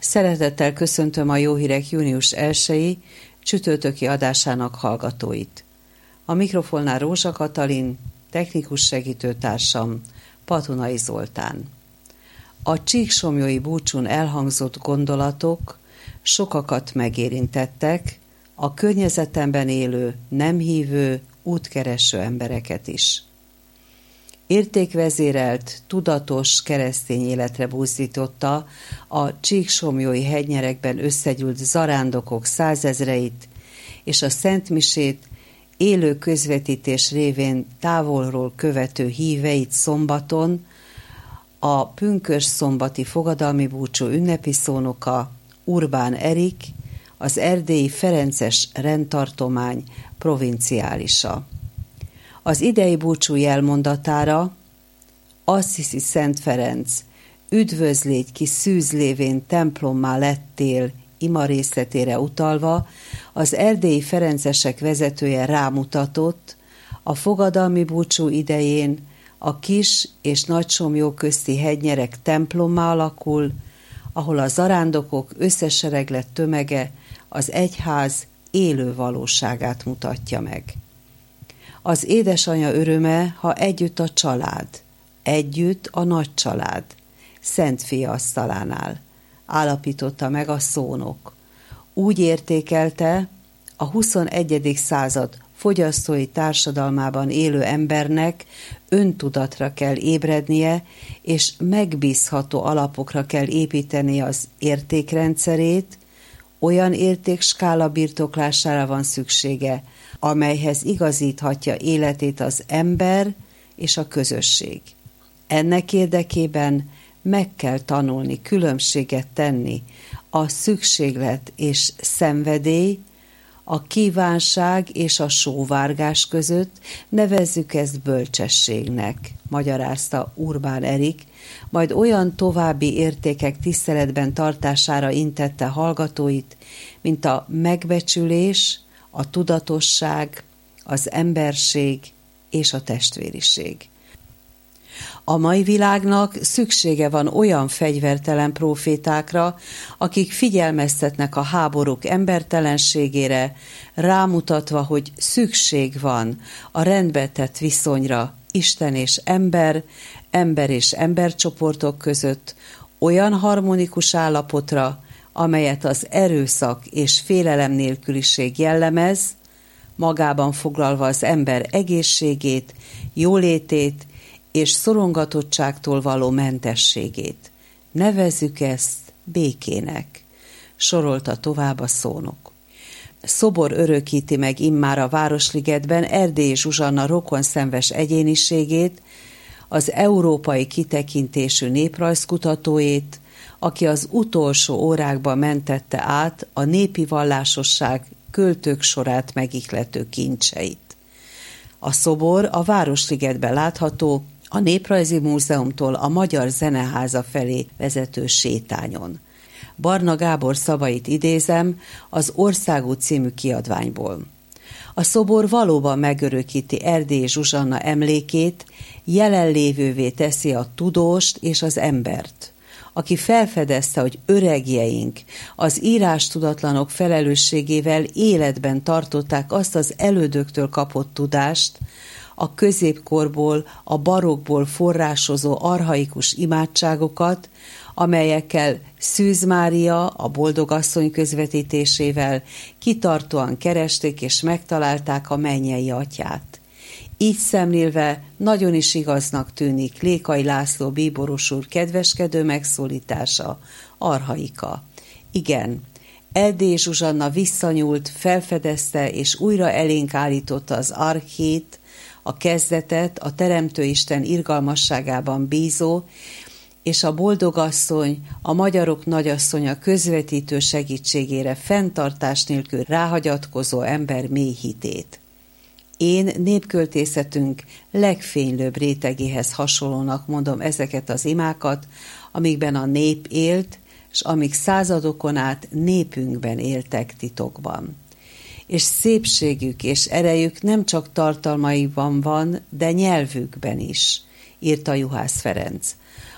Szeretettel köszöntöm a Jó Hírek június 1-i csütörtöki adásának hallgatóit. A mikrofonnál Rózsa Katalin, technikus segítőtársam Patonai Zoltán. A csíksomlyói búcsún elhangzott gondolatok sokakat megérintettek, a környezetemben élő, nem hívő, útkereső embereket is. Értékvezérelt, tudatos keresztény életre buzdította a csíksomlyói hegynyerekben összegyűlt zarándokok százezreit, és a szentmisét élő közvetítés révén távolról követő híveit szombaton a pünkösdszombati fogadalmi búcsú ünnepi szónoka Urbán Erik, az erdélyi ferences rendtartomány provinciálisa. Az idei búcsú jelmondatára Assisi Szent Ferenc, üdvözlégy ki szűz lévén templommá lettél ima részletére utalva, az erdélyi ferencesek vezetője rámutatott, a fogadalmi búcsú idején a Kis- és Nagysomlyó közti hegynyerek templommá alakul, ahol a zarándokok összesereglett tömege az egyház élő valóságát mutatja meg. Az édesanya öröme, ha együtt a család, együtt a nagy család, Szent Fia asztalánál, állapította meg a szónok. Úgy értékelte, a 21. század fogyasztói társadalmában élő embernek öntudatra kell ébrednie, és megbízható alapokra kell építenie az értékrendszerét, olyan értékskála birtoklására van szüksége, amelyhez igazíthatja életét az ember és a közösség. Ennek érdekében meg kell tanulni különbséget tenni a szükséglet és szenvedély, a kívánság és a sóvárgás között, nevezzük ezt bölcsességnek, magyarázta Urbán Erik, majd olyan további értékek tiszteletben tartására intette hallgatóit, mint a megbecsülés, a tudatosság, az emberség és a testvériség. A mai világnak szüksége van olyan fegyvertelen prófétákra, akik figyelmeztetnek a háborúk embertelenségére, rámutatva, hogy szükség van a rendbe tett viszonyra Isten és ember, ember és embercsoportok között, olyan harmonikus állapotra, amelyet az erőszak és félelem nélküliség jellemez, magában foglalva az ember egészségét, jólétét és szorongatottságtól való mentességét. Nevezzük ezt békének, sorolta tovább a szónok. Szobor örökíti meg immár a Városligetben Erdélyi Zsuzsanna rokonszenves egyéniségét, az európai kitekintésű néprajzkutatóét, aki az utolsó órákban mentette át a népi vallásosság költők sorát megihlető kincseit. A szobor a Városligetben látható, a Néprajzi Múzeumtól a Magyar Zeneháza felé vezető sétányon. Barna Gábor szavait idézem az Országút című kiadványból. A szobor valóban megörökíti Erdélyi Zsuzsanna emlékét, jelenlévővé teszi a tudóst és az embert, aki felfedezte, hogy öregjeink az írástudatlanok felelősségével életben tartották azt az elődöktől kapott tudást, a középkorból, a barokkból forrásozó archaikus imádságokat, amelyekkel Szűz Mária a boldogasszony közvetítésével kitartóan keresték és megtalálták a mennyei atyát. Így szemlélve nagyon is igaznak tűnik Lékai László bíboros úr kedveskedő megszólítása, archaika. Igen, Erdélyi Zsuzsanna visszanyúlt, felfedezte és újra elénk állította az archét, a kezdetet, a Teremtőisten irgalmasságában bízó, és a boldogasszony, a magyarok nagyasszonya közvetítő segítségére fenntartás nélkül ráhagyatkozó ember mély hitét. Én népköltészetünk legfénylőbb rétegéhez hasonlónak mondom ezeket az imákat, amikben a nép élt, és amik századokon át népünkben éltek titokban. És szépségük és erejük nem csak tartalmaiban van, de nyelvükben is, írta Juhász Ferenc.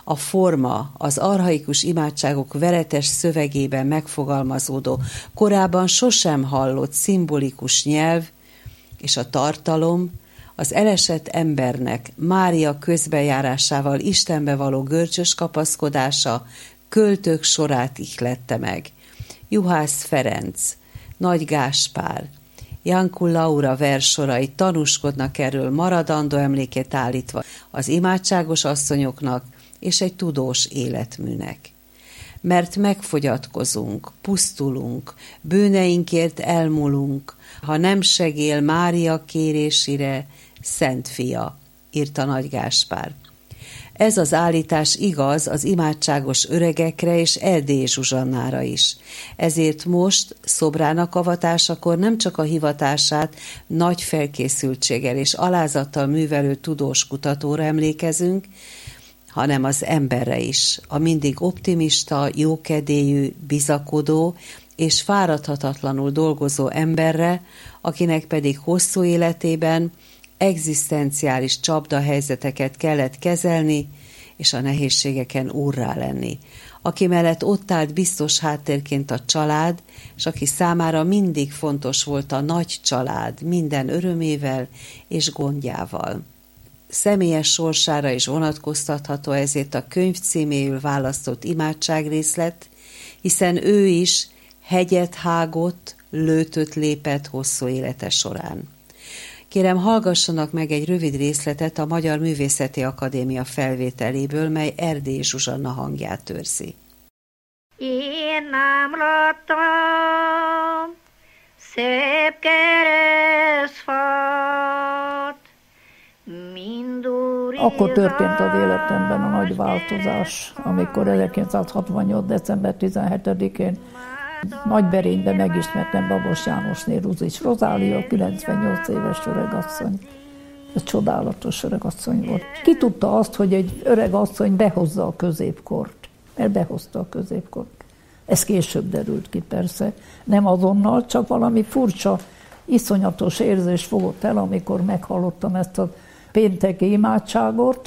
A forma, az archaikus imádságok veretes szövegében megfogalmazódó, korábban sosem hallott szimbolikus nyelv, és a tartalom az elesett embernek Mária közbejárásával Istenbe való görcsös kapaszkodása költők sorát ihlette meg. Juhász Ferenc, Nagy Gáspár, Janku Laura versorai tanúskodnak erről maradandó emlékét állítva az imádságos asszonyoknak és egy tudós életműnek. Mert megfogyatkozunk, pusztulunk, bűneinkért elmúlunk, ha nem segél Mária kérésére, Szent Fia, írta Nagy Gáspár. Ez az állítás igaz az imádságos öregekre és Erdélyi Zsuzsannára is. Ezért most szobrának avatásakor nem csak a hivatását nagy felkészültséggel és alázattal művelő tudós kutatóra emlékezünk, hanem az emberre is, a mindig optimista, jókedélyű, bizakodó és fáradhatatlanul dolgozó emberre, akinek pedig hosszú életében egzisztenciális csapdahelyzeteket kellett kezelni, és a nehézségeken úrrá lenni. Aki mellett ott állt biztos háttérként a család, és aki számára mindig fontos volt a nagy család minden örömével és gondjával. Személyes sorsára is vonatkoztatható ezért a könyv címéül választott imádságrészlet, hiszen ő is hegyet hágott, lőtöt lépett hosszú élete során. Kérem, hallgassanak meg egy rövid részletet a Magyar Művészeti Akadémia felvételéből, mely Erdélyi Zsuzsanna hangját őrzi. Én nem láttam szép keresztfát, Akkor történt az életemben a nagy változás, amikor 1968. december 17-én Nagyberényben megismertem Babos Jánosné Ruzsics Rozália, 98 éves öregasszony. Ez csodálatos öregasszony volt. Ki tudta azt, hogy egy öregasszony behozza a középkort? Mert behozta a középkort. Ez később derült ki persze. Nem azonnal, csak valami furcsa, iszonyatos érzés fogott el, amikor meghallottam ezt a pénteki imádságot.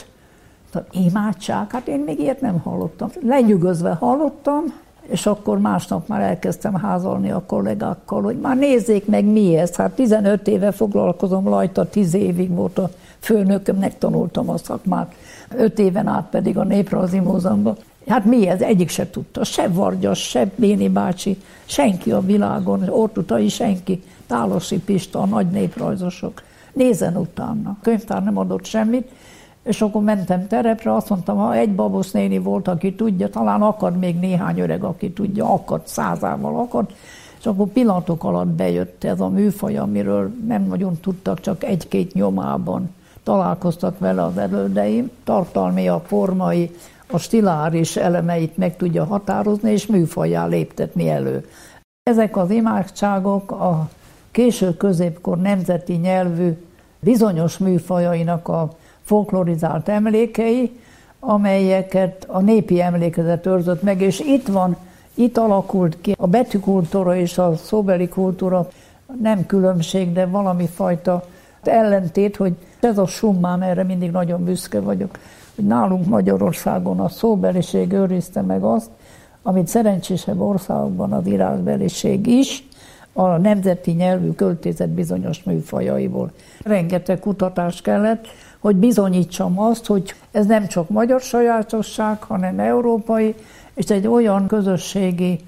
Imádság? Hát én még ilyet nem hallottam. Lenyűgözve hallottam, és akkor másnap már elkezdtem házalni a kollégákkal, hogy már nézzék meg mi ez. Hát 15 éve foglalkozom rajta, 10 évig volt a főnököm, megtanultam a szakmát, 5 éven át pedig a Néprajzi Múzeumban. Hát mi ez? Egyik se tudta. Se Vargyas, se Béni bácsi, senki a világon, Ortutai senki, Tálosi Pista, a nagy néprajzosok. Nézzen utána. A könyvtár nem adott semmit, és akkor mentem terepre, azt mondtam, ha egy Babos néni volt, aki tudja, talán akad még néhány öreg, aki tudja, akad, 100-ával akad, és akkor pillanatok alatt bejött ez a műfaj, amiről nem nagyon tudtak, csak egy-két nyomában találkoztak vele az elődeim. Tartalmi, a formai, a stiláris elemeit meg tudja határozni, és műfajjá léptetni elő. Ezek az imádságok a késő középkor nemzeti nyelvű bizonyos műfajainak a folklorizált emlékei, amelyeket a népi emlékezet őrzött meg, és itt alakult ki a betűkultúra és a szóbeli kultúra, nem különbség, de valami fajta ellentét, hogy ez a summám, erre mindig nagyon büszke vagyok, hogy nálunk Magyarországon a szóbeliség őrizte meg azt, amit szerencsésebb országokban az írásbeliség is, a nemzeti nyelvű költészet bizonyos műfajaiból. Rengeteg kutatás kellett, hogy bizonyítsam azt, hogy ez nem csak magyar sajátosság, hanem európai, és egy olyan közösségi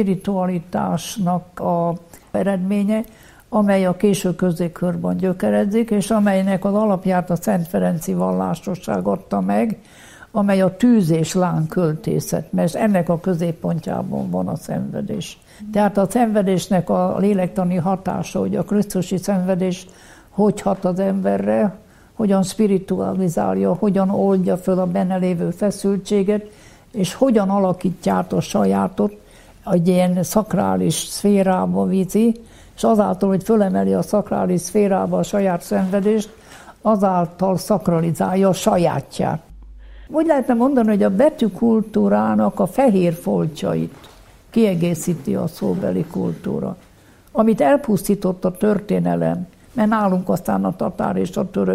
spiritualitásnak az eredménye, amely a késő középkorban gyökeredzik, és amelynek az alapját a Szent Ferenci vallásosság adta meg, amely a tűz és láng költészet, mert ennek a középpontjában van a szenvedés. Tehát a szenvedésnek a lélektani hatása, hogy a krisztusi szenvedés hogy hat az emberre, hogyan spiritualizálja, hogyan oldja föl a benne lévő feszültséget, és hogyan alakítja át a sajátot, egy ilyen szakrális szférába viszi, és azáltal, hogy fölemeli a szakrális szférába a saját szenvedést, azáltal szakralizálja a sajátját. Úgy lehetne mondani, hogy a betűkultúrának a fehér foltjait kiegészíti a szóbeli kultúra, amit elpusztított a történelem, mert nálunk aztán a tatár és a török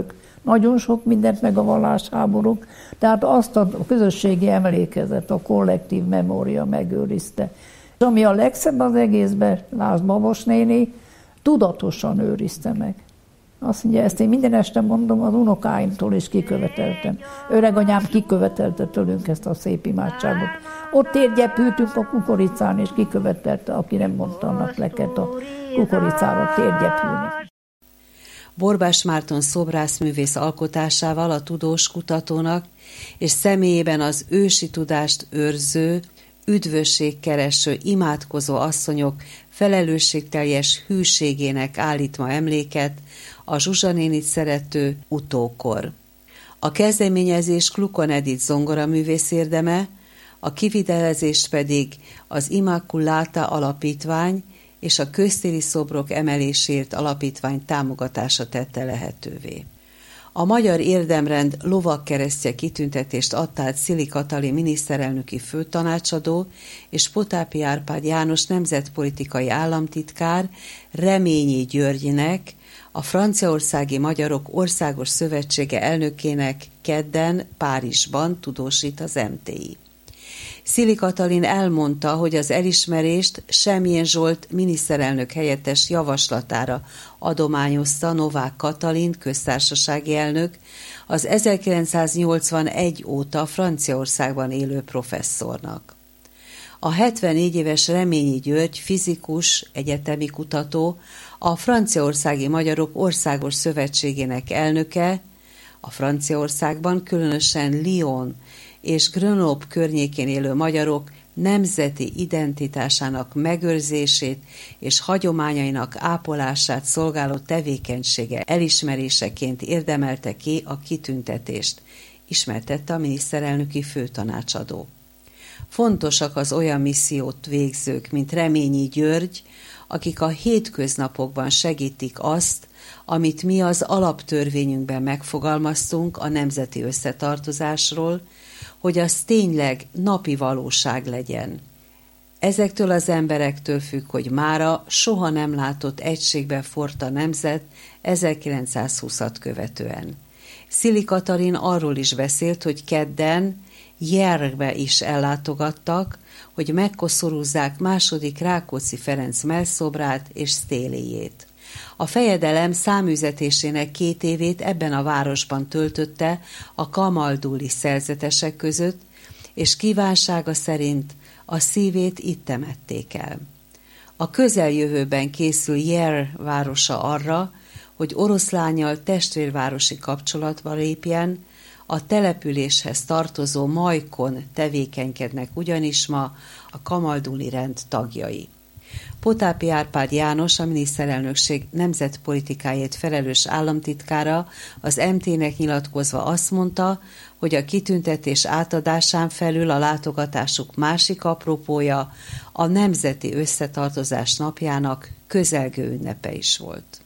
nagyon sok mindent, meg a vallásháborúk, tehát azt a közösségi emlékezet, a kollektív memória megőrizte. Ami a legszebb az egészben, lásd Babos néni, tudatosan őrizte meg. Azt mondja, ezt én minden este mondom, az unokáimtól is kiköveteltem. Öreganyám kikövetelte tőlünk ezt a szép imádságot. Ott térgyepültünk a kukoricán, és kikövetelte, aki nem mondta annak leket a kukoricára térgyepülni. Borbás Márton szobrászművész alkotásával a tudós kutatónak és személyében az ősi tudást őrző, üdvösségkereső, imádkozó asszonyok felelősségteljes hűségének állít ma emléket a Zsuzsa nénit szerető utókor. A kezdeményezés Klukon Edith zongoraművész érdeme, a kivitelezést pedig az Immaculata Alapítvány és a Köztéri Szobrok Emelésért Alapítvány támogatása tette lehetővé. A Magyar Érdemrend lovagkeresztje kitüntetést adta át Szili Katalin miniszterelnöki főtanácsadó és Potápi Árpád János nemzetpolitikai államtitkár Reményi Györgynek, a Franciaországi Magyarok Országos Szövetsége elnökének kedden Párizsban, tudósít az MTI. Szili Katalin elmondta, hogy az elismerést Semjén Zsolt miniszterelnök helyettes javaslatára adományozta Novák Katalin köztársasági elnök, az 1981 óta Franciaországban élő professzornak. A 74 éves Reményi György fizikus, egyetemi kutató, a Franciaországi Magyarok Országos Szövetségének elnöke, a Franciaországban, különösen Lyon és Grenoble környékén élő magyarok nemzeti identitásának megőrzését és hagyományainak ápolását szolgáló tevékenysége elismeréseként érdemelte ki a kitüntetést, ismertette a miniszterelnöki főtanácsadó. Fontosak az olyan missziót végzők, mint Reményi György, akik a hétköznapokban segítik azt, amit mi az alaptörvényünkben megfogalmaztunk a nemzeti összetartozásról, hogy az tényleg napi valóság legyen. Ezektől az emberektől függ, hogy mára soha nem látott egységbe forrt a nemzet 1920-at követően. Szili Katalin arról is beszélt, hogy kedden Jergbe is ellátogattak, hogy megkoszorúzzák második Rákóczi Ferenc mellszobrát és sztéléjét. A fejedelem száműzetésének 2 évét ebben a városban töltötte a kamalduli szerzetesek között, és kívánsága szerint a szívét itt temették el. A közeljövőben készül Jer városa arra, hogy Oroszlánnyal testvérvárosi kapcsolatba lépjen, a településhez tartozó Majkon tevékenykednek ugyanis ma a kamalduli rend tagjai. Potápi Árpád János, a miniszterelnökség nemzetpolitikáért felelős államtitkára az MT-nek nyilatkozva azt mondta, hogy a kitüntetés átadásán felül a látogatásuk másik apropója a Nemzeti Összetartozás napjának közelgő ünnepe is volt.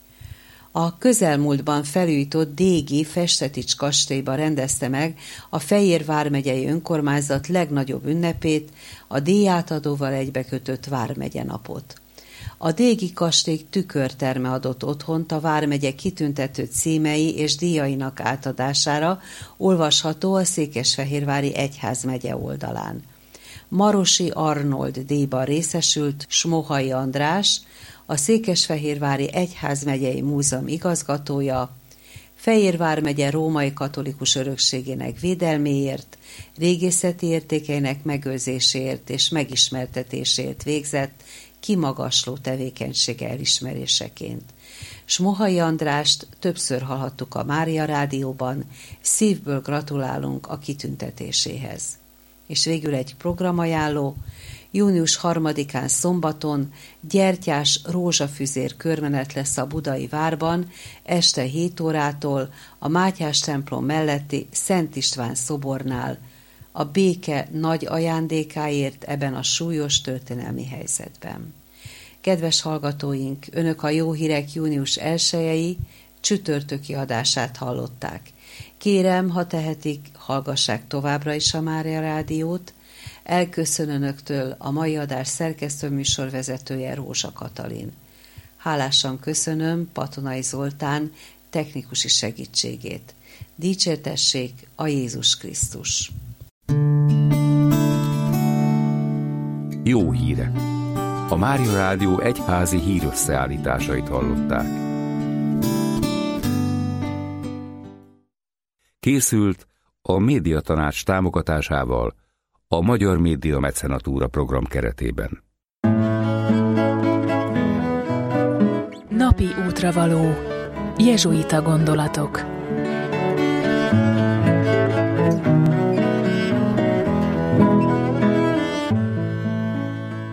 A közelmúltban felújított Dégi Festetics kastélyba rendezte meg a Fejér vármegyei önkormányzat legnagyobb ünnepét, a díjátadóval egybekötött vármegye napot. A Dégi kastély tükörterme adott otthont a vármegye kitüntető címei és díjainak átadására, olvasható a Székesfehérvári Egyházmegye oldalán. Marosi Arnold díjban részesült Smohai András, a Székesfehérvári Egyházmegyei Múzeum igazgatója, Fejér vármegye római katolikus örökségének védelméért, régészeti értékeinek megőrzéséért és megismertetéséért végzett kimagasló tevékenysége elismeréseként. Smohai Andrást többször hallhattuk a Mária Rádióban, szívből gratulálunk a kitüntetéséhez. És végül egy programajánló: június 3-án szombaton gyertyás rózsafüzér körmenet lesz a Budai Várban, este 7 órától a Mátyás templom melletti Szent István szobornál, a béke nagy ajándékáért ebben a súlyos történelmi helyzetben. Kedves hallgatóink, önök a Jó Hírek június 1-i csütörtöki adását hallották. Kérem, ha tehetik, hallgassák továbbra is a Mária Rádiót. Elköszön önöktől a mai adás szerkesztő műsorvezetője, Rózsa Katalin. Hálásan köszönöm Patonai Zoltán technikusi segítségét. Dicsértessék a Jézus Krisztus! Jó híre! A Mária Rádió egyházi hírösszeállításait hallották. Készült a Médiatanács támogatásával a Magyar Média Mecenatúra program keretében. Napi útravaló. Jezsuita gondolatok.